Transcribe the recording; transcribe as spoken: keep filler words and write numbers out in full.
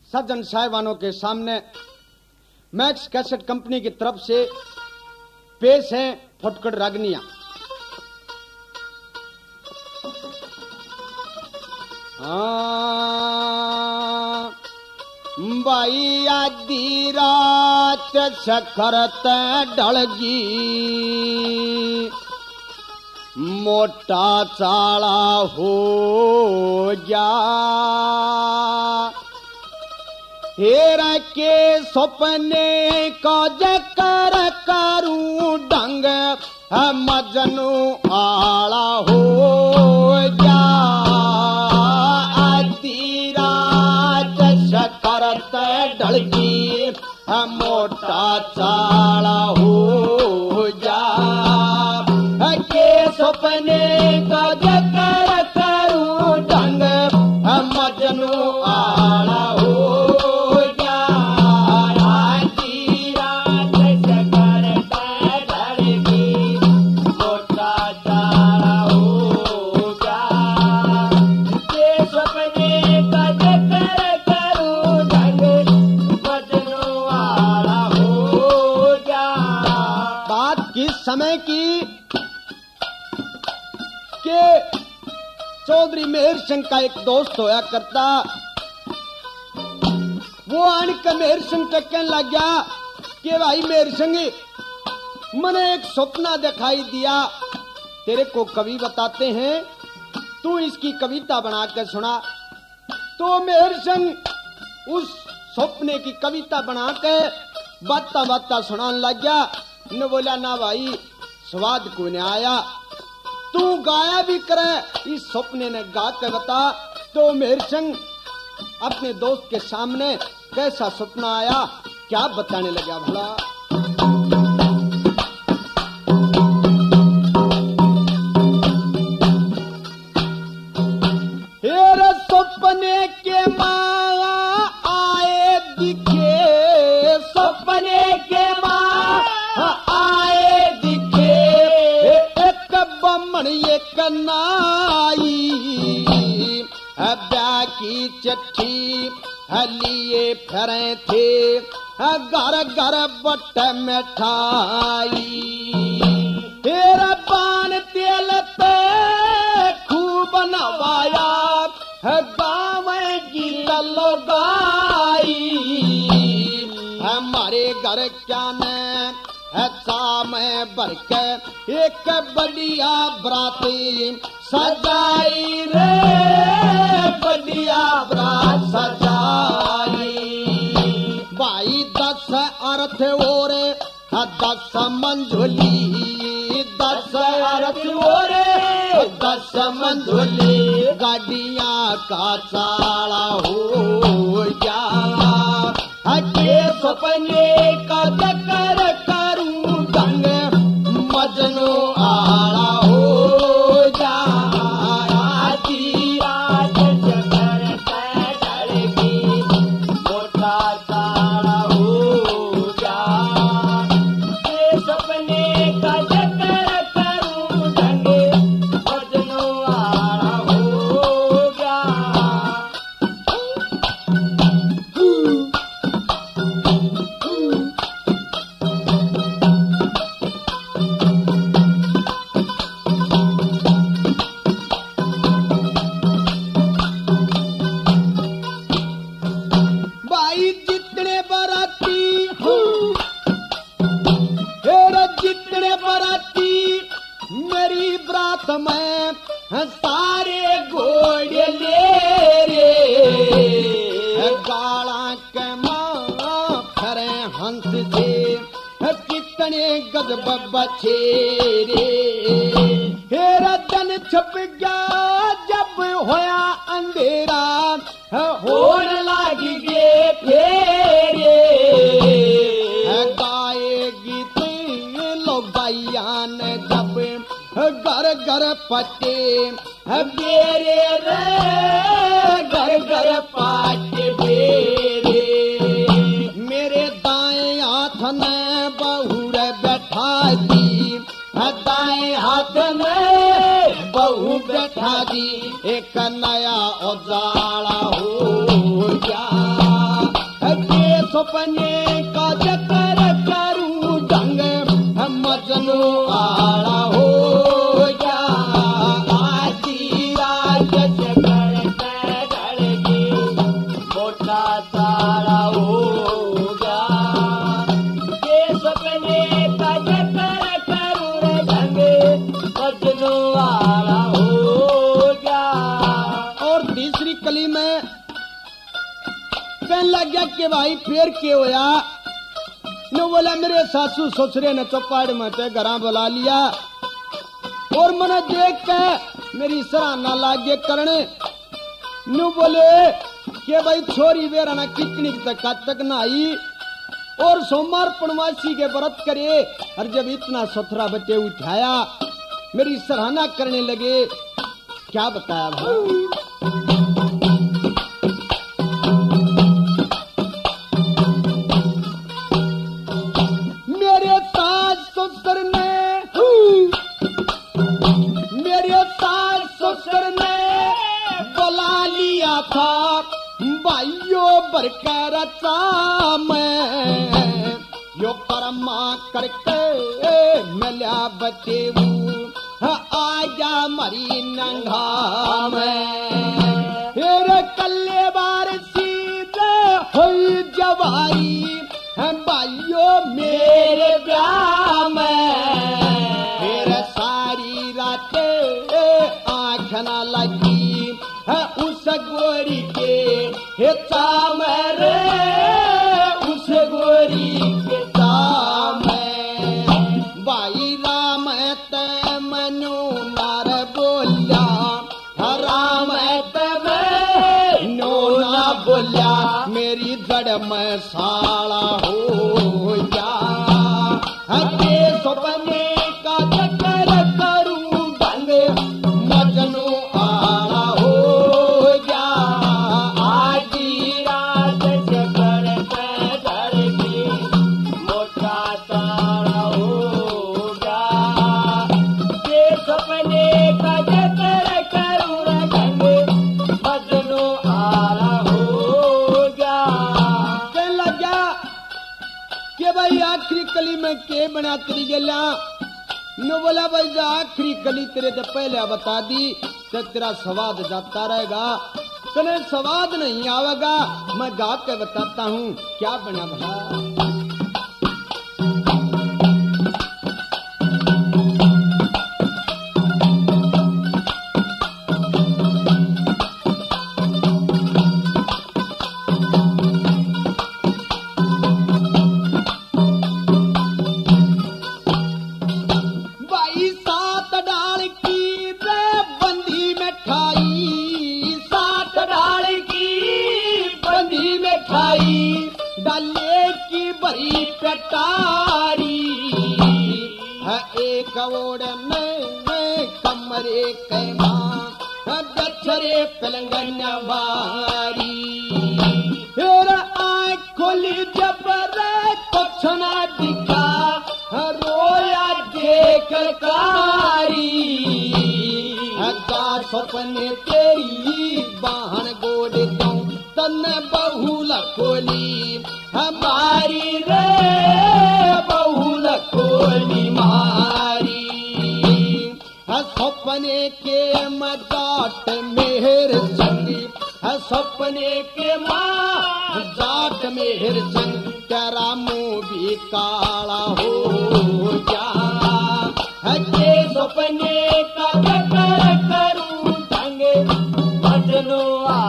सज्जन साहिबानों के सामने max cassette company की तरफ से पेश है फुटकड़ रागनिया। हाँ बाई आधी रात सखरत ढलगी, मोटा चाला हो जा हेर के सपने का जकर करूं ढंग मजनू आला हो जा। आधी रात सकरत ढलगी, मोटा चाला हो जा के सपने का जकर करूं ढंग मजनू आला हो। समय की के चौधरी मेहर सिंह का एक दोस्त होया करता, वो आन के मेहर सिंह कहने लग गया कि भाई मेहर सिंह मैंने एक सपना दिखाई दिया, तेरे को कवि बताते हैं, तू इसकी कविता बना कर सुना। तो मेहर सिंह उस सपने की कविता बना के बाता बाता सुनाने लग गया। न बोला ना भाई स्वाद को नहीं आया, तू गाया भी करे, इस सपने ने गा के बता। तो मेहर सिंह अपने दोस्त के सामने कैसा सपना आया क्या बताने लगा भला। हेर सपने के माया आए दिखे, सपने के आए दिखे एक बमन एक नाई, ब्याह की चिट्ठी लिए फिरे थे घर घर बट मिठाई। तेरा पान तेल पे खूब नवाया, गाँव की लगाई, हमारे घर क्या ने में भर के एक बढ़िया बराती सजाई रे, बढ़िया बरात सजाई। भाई दस अर्थ और दस मंझोली, दस अर्थ और दस मंझोली, गाड़ियां का चाला हो जा के सपने का जकर करूं ढंग मजनू आला हो जा। आधी रात सकरत ढलगी, मोटा चाला हो जा के सपने का जकर करूं ढंग मजनू आला हो जा। मेरी बरात में सारे घोड़े ले रे, गाला के मां फरे हंस से कितने गजब बचे रे। हेरा दिन छप गया जब होया अंधेरा, होन लागी गे फेरे, गाए गीत लो बयान जब घर घर पटे बेरे रे, घर घर पाटे बेरे। मेरे दाएं हाथ में बहू रे बैठा दी, दाएं हाथ में बहू बैठा दी, एक नया उजाला हो जा। सपने का चक्कर करूं ढंग मजनू आड़ा हो गया आधी रात चक्कर करके मोटा तारा हो गया ये सपने का चक्कर करूं ढंग मजनू आड़ा हो गया। और तीसरी कली में कहने लग गया कि भाई फिर क्या होया नो बोला मेरे सासू ससुरे ने चौपाड़ में ते घरा बुला लिया और मने देख के मेरी सराहना लागे करने नो बोले कि भाई छोरी बेरा ना कितनी तक तक ना आई और सोमवार पूर्णमासी के व्रत करे और जब इतना सथरा बटे उठाया मेरी सराहना करने लगे। क्या बताया भाई था भाइयों बरकर मैं यो परमा करके मिल्या बतेऊ आजा मरी नंगा में फिर कल्ले बार सीधे हुई जवाई भाइयों मेरे ब्याह में फिर सारी रात आँख न लगी उस गोरी के हे चामर उस गोरी के चामर भाई राम ते मनु नार बोलिया राम ते मनु ना बोलिया मेरी जड़ में साला हो जा के सपने का चक्कर करूं ढंग मजनू आखिरी कली में के बना तेरी गला नो बोला भाई जा आखिरी कली तेरे तो पहले बता दी तो तेरा स्वाद जाता रहेगा तने स्वाद नहीं आवेगा मैं गा के बताता हूँ क्या बना भला। डाले की बड़ी पटारी एक ओड़ में कमरे के माँ गच्छरे पलंगन बारी फिर आँख खोली जब कुछ ना दिखा रोया देख कारी का सपने तेरी बाहन गोड़ दो तन बहुल खोली हमारी रे बहुल खोली मारी सपने के मजाट मेहर संगी सपने के मजाट मेहर संग तेरा मुँह भी काला हो जा के सपने का चक्कर करूं ढंग मजनू